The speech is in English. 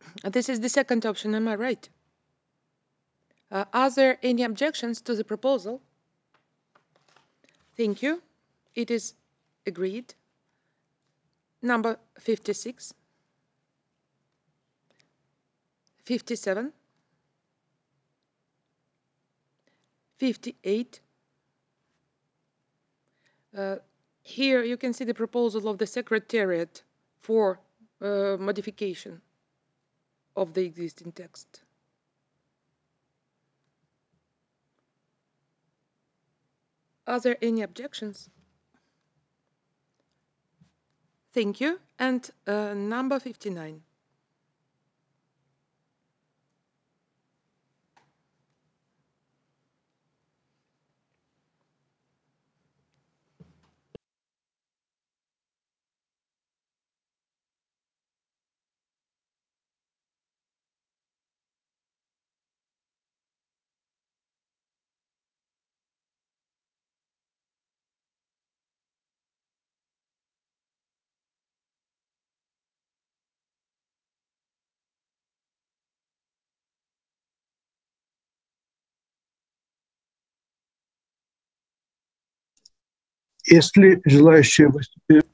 This is the second option, am I right? Are there any objections to the proposal? Thank you. It is agreed. Number 56, 57, 58. Here you can see the proposal of the Secretariat for modification of the existing text. Are there any objections? Thank you. And number 59. Есть ли желающие выступить